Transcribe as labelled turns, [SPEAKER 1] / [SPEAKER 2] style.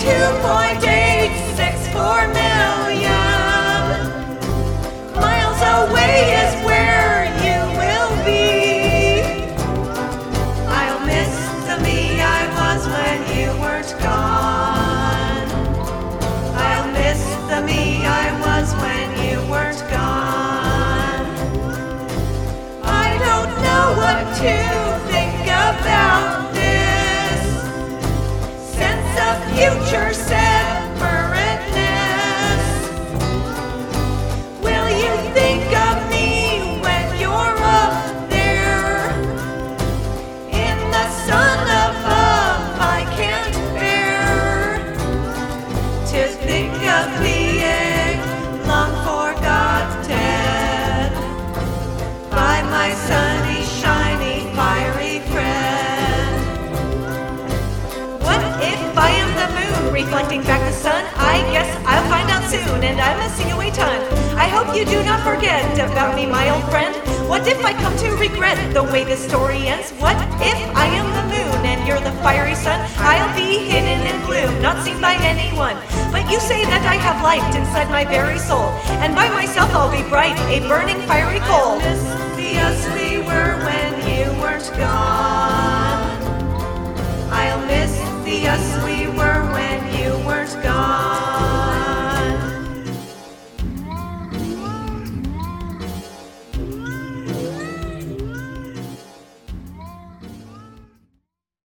[SPEAKER 1] 2.864 million miles away is where you will be. I'll miss the me I was when you weren't gone. I'll miss the me I was when you weren't gone. I don't know what to think about this sense of future separateness. Will you think of me when you're up there in the sun above? I can't bear to think of being long forgotten by my sunny, shiny, fiery friend. What if I am the moon reflecting back the sun? I guess I'll find out soon, and I'm missing you a ton. I hope you do not forget about me, my old friend. What if I come to regret the way this story ends? What if I am the moon and you're the fiery sun? I'll be hidden in gloom, not seen by anyone. But you say that I have light inside my very soul, and by myself I'll be bright, a burning fiery coal. I miss the us we were when you weren't gone.